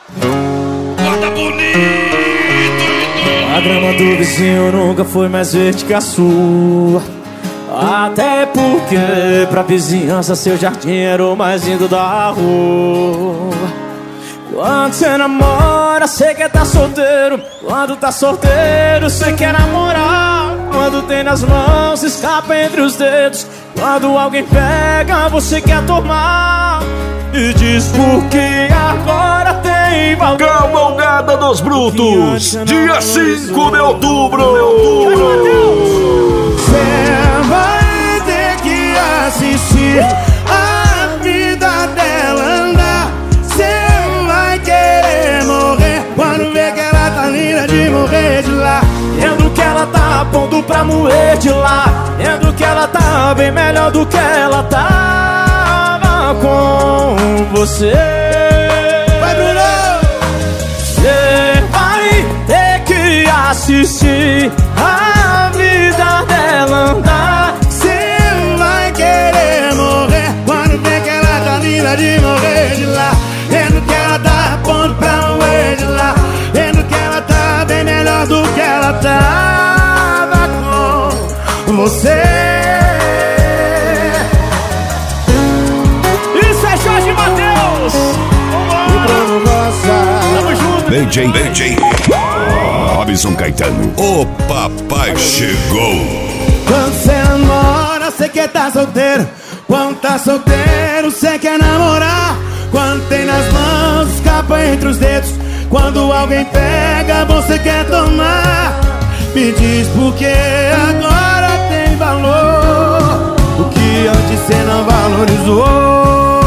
Guarda bonito. A grama do vizinho nunca foi mais verde que a sua. Até porque pra vizinhança seu jardim era o mais lindo da rua. Quando cê namora, cê quer tá solteiro. Quando tá solteiro, cê quer namorar. Quando tem nas mãos, escapa entre os dedos. Quando alguém pega, você quer tomar. E diz porque agora tem valor. Cavalgada dos Brutos, dia 5 de outubro. Cê vai ter que assistir a vida dela andar. Cê vai querer morrer quando vê que ela tá linda de morrer de lá. Vendo que ela tá pondo pra moer de lá. Vendo que ela tá bem melhor do que ela tava com você. Vai, Bruno! Cê vai ter que assistir a vida dela andar. Cê vai querer morrer quando vê que ela tá linda de morrer de lá. Vendo que ela tá pondo pra moer de lá. Vendo que ela tá bem melhor do que ela tava com você. Isso é Jorge Mateus! Tamo junto! DJ Robson Caetano, o papai chegou. Quando cê namora, cê quer tá solteiro. Quando tá solteiro, cê quer namorar. Quando tem nas mãos, escapa entre os dedos. Quando alguém pega, você quer tomar. Me diz por que agora tem valor o que antes cê não valorizou.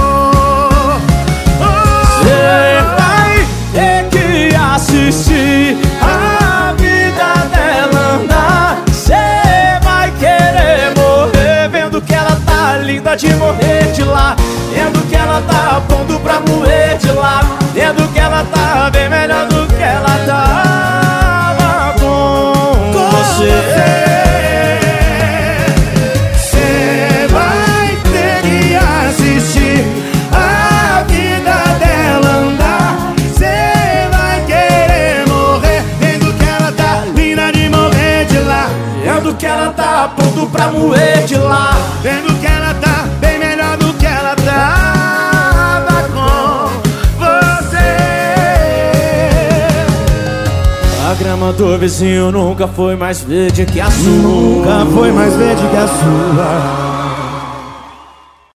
Cê vai ter que assistir a vida dela andar. Cê vai querer morrer vendo que ela tá linda de morrer de lá. Vendo que ela tá pondo pra moer de lá. Vendo que ela tá bem melhor do que ela tava com você. Cê vai ter que assistir a vida dela andar. Cê vai querer morrer vendo que ela tá linda de morrer de lá. Vendo que ela tá pondo pra moer de lá. Vendo que ela tá bem melhor do que ela tava com você. A grama do vizinho nunca foi mais verde que a sua. Nunca foi mais verde que a sua.